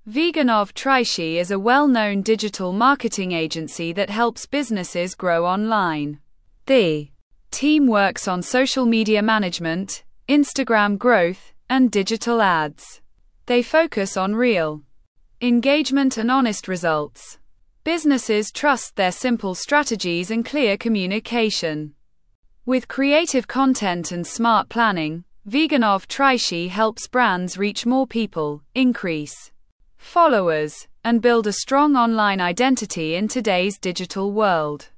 Veganov Trichy is a well-known digital marketing agency that helps businesses grow online. The team works on social media management, Instagram growth, and digital ads. They focus on real engagement and honest results. Businesses trust their simple strategies and clear communication. With creative content and smart planning, Veganov Trichy helps brands reach more people, increase followers, and build a strong online identity in today's digital world.